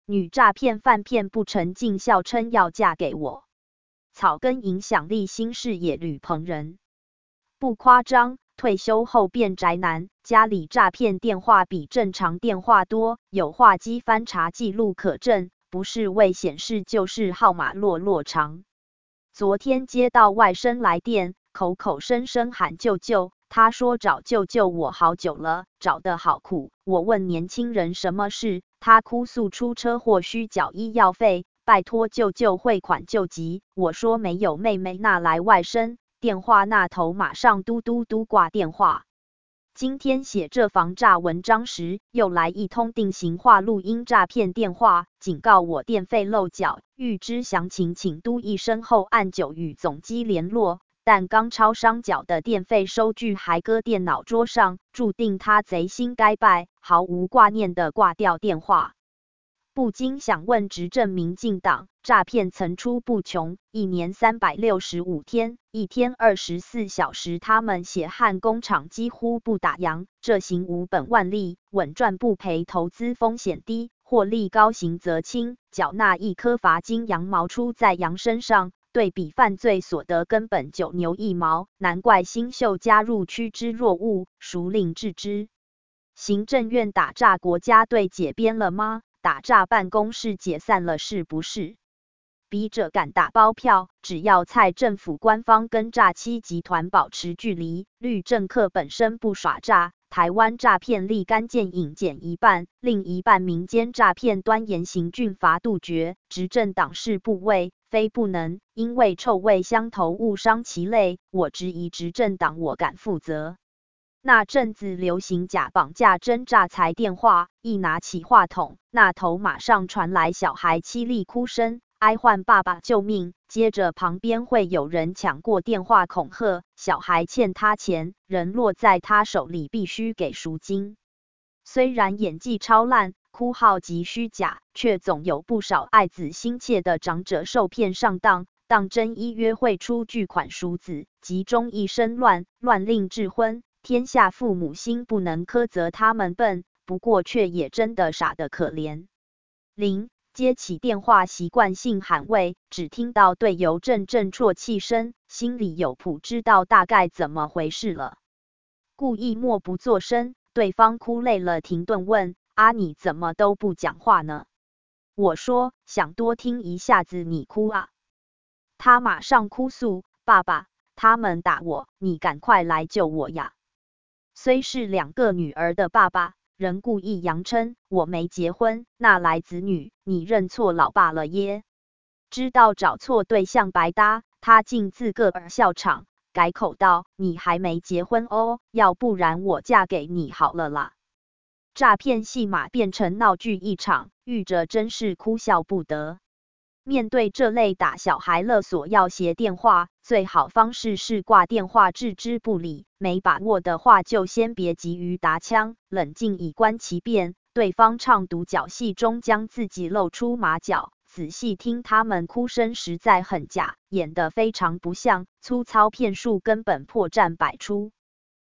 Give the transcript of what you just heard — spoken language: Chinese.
女诈骗犯骗不成，竟笑称要嫁给我。草根影响力新视野吕鹏仁，不夸张，退休后变宅男，家里诈骗电话比正常电话多，有话机翻查记录可证，不是未显示就是号码落长。昨天接到外甥来电，口口声声喊舅舅，他说找舅舅我好久了，找得好苦。我问年轻人什么事，他哭诉出车祸需缴医药费，拜托舅舅汇款救急。我说没有，妹妹那来外甥。电话那头马上嘟嘟嘟挂电话。今天写这防诈文章时，又来一通定型化录音诈骗电话，警告我电费漏缴，欲知详情请嘟一声后按9与总机联络。但刚超商缴的电费收据还搁电脑桌上，注定他贼心该败，毫无挂念的挂掉电话。不禁想问执政民进党，诈骗层出不穷，一年365天，一天24小时，他们血汗工厂几乎不打烊，这行无本万利，稳赚不赔，投资风险低，获利高，刑责轻，缴纳一颗罚金羊毛出在羊身上，对比犯罪所得根本9牛1毛，难怪新秀加入趋之若鹜，孰令治之？行政院打诈国家队解编了吗？打诈办公室解散了是不是？笔者敢打包票，只要蔡政府官方跟诈欺集团保持距离，绿政客本身不耍诈，台湾诈骗立竿见影减一半，另一半民间诈骗端严刑峻罚杜绝。执政党是不为，非不能，因为臭味相投误伤其类。我质疑执政党，我敢负责。那阵子流行假绑架真诈财电话，一拿起话筒，那头马上传来小孩凄厉哭声，哀唤爸爸救命。接着旁边会有人抢过电话恐吓，小孩欠他钱，人落在他手里必须给赎金。虽然演技超烂，哭号极虚假，却总有不少爱子心切的长者受骗上当，当真一约会出巨款赎子，集中一身乱令智昏。天下父母心不能苛责他们笨，不过却也真的傻得可怜。接起电话习惯性喊喂，只听到队友阵阵啜泣声，心里有谱，知道大概怎么回事了。故意默不作声，对方哭累了停顿问：啊你怎么都不讲话呢？我说想多听一下子你哭啊。他马上哭诉：爸爸，他们打我，你赶快来救我呀。虽是2个女儿的爸爸，仍故意扬称我没结婚，哪来子女？你认错老爸了耶？知道找错对象白搭，他竟自个儿笑场，改口道：你还没结婚哦，要不然我嫁给你好了啦。诈骗戏码变成闹剧一场，遇着真是哭笑不得。面对这类打小孩勒索要挟电话，最好方式是挂电话置之不理，没把握的话就先别急于打枪，冷静以观其变。对方唱独角戏中将自己露出马脚，仔细听他们哭声实在很假，演得非常不像，粗糙骗术根本破绽百出。